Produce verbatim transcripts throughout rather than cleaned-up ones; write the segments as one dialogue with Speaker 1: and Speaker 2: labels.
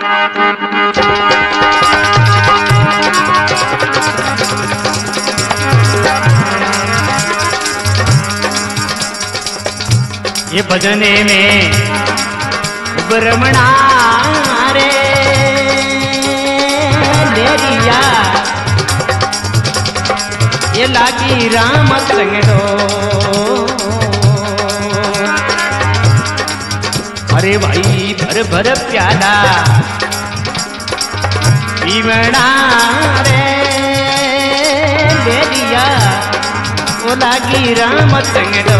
Speaker 1: ये भजने में ब्रह्मणा रे लेरिया ये लागी राम संगड़ो। अरे भाई भर भर प्याला पीवना रे लेरिया वो लागी राम संगड़ो।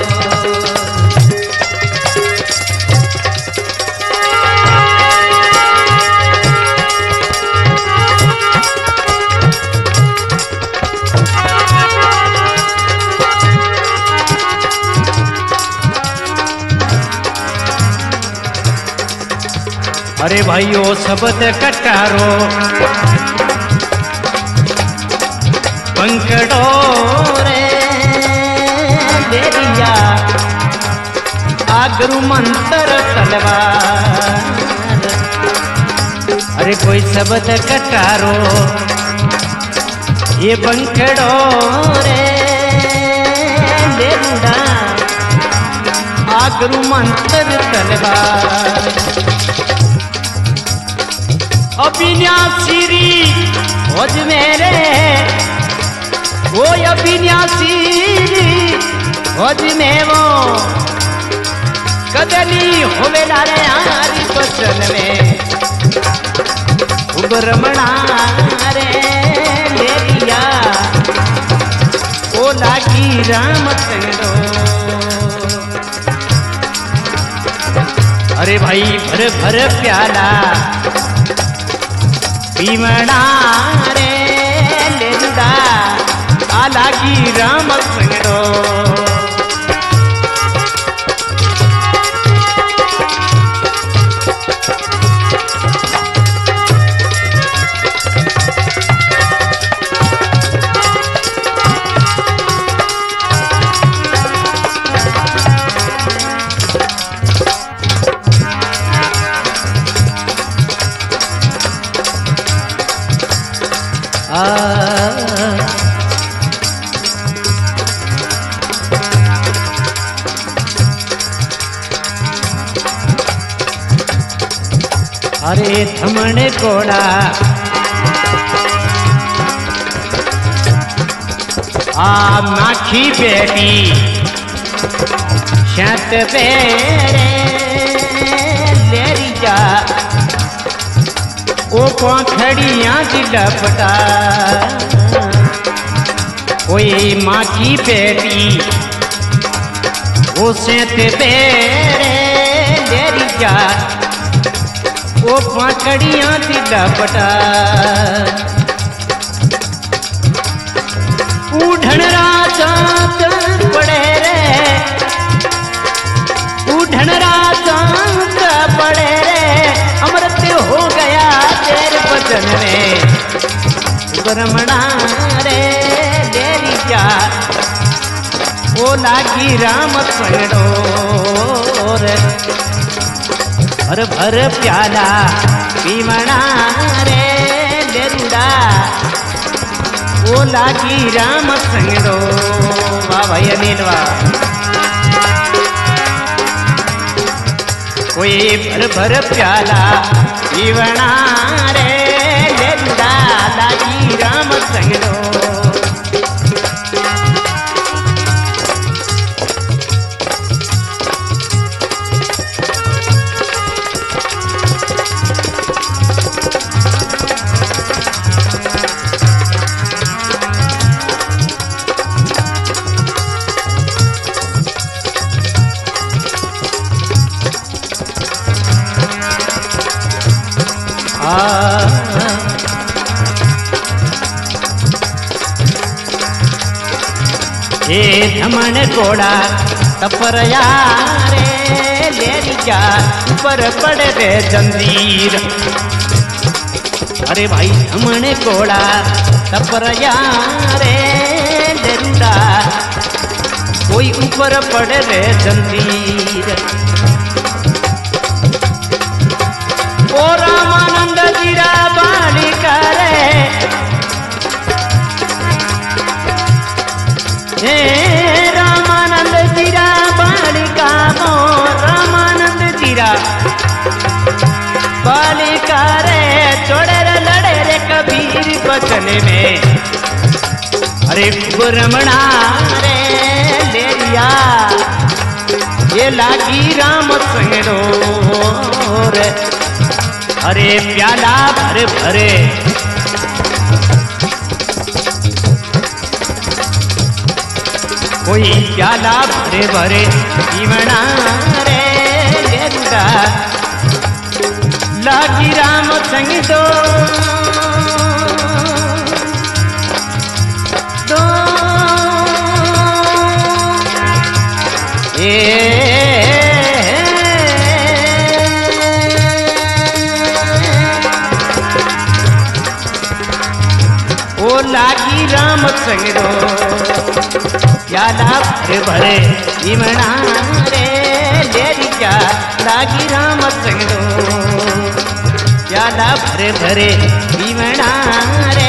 Speaker 1: अरे भाइयों शब्द कटारो पंकड़ो रे देरिया आगरू मंत्र तलवार। अरे कोई शब्द कटारो ये पंकड़ो रे देरुड़ा आगरू मंत्र तलवार। अविनाशी खोज मेरे वो अविनाशी खोज में वो कदली होवे लारे आरी बचन में ब्रह्मणा रे लेरिया ओ लागी राम संगड़ो। अरे भाई भर भर प्याला पीवना रे लेरुड़ा आ लागी राम संगड़ो। अरे थमण कोड़ा आ माखी बेटी शत पेरे लेरी जा ओ पंखड़ियां दिलपटा। कोई माखी बेटी वो शत पेरे लेरी जा वो पाकड़ियां दिलपटा। उठन रात पड़े रे उठन रात पड़े रे अमृत हो गया तेरे बचन में ब्रह्मणा रे देरी जा वो लागी राम संगड़ो रे। भर भर प्याला पीवना रे लेरुड़ा वो लागी राम संगड़ो। वाह भाई अनिल वाह। कोई भर भर प्याला पीवना रे लेरुड़ा लागी राम संगड़ो। ये धमन कोड़ा तपरया रे लेरी जा ऊपर पड़े रे जंजीर। अरे भाई धमन कोड़ा तपरया रे लेरुड़ा कोई ऊपर पड़े रे जंजीर। ओ राम कबीरा बालिका रे चोड़े रे लड़े रे कबीर बचन में अरे रमणा रे लेरिया ये लागी राम संग रे अरे प्याला भरे भरे कोई प्याला भरे भरे जीवना रे गेरुड़ा लागी राम संग दो दो ए ओ लागी राम संग दो प्याला भरे भरे जीवना रे लेरी क्या लागी राम संग दो प्याला भरे भरे जीवना रे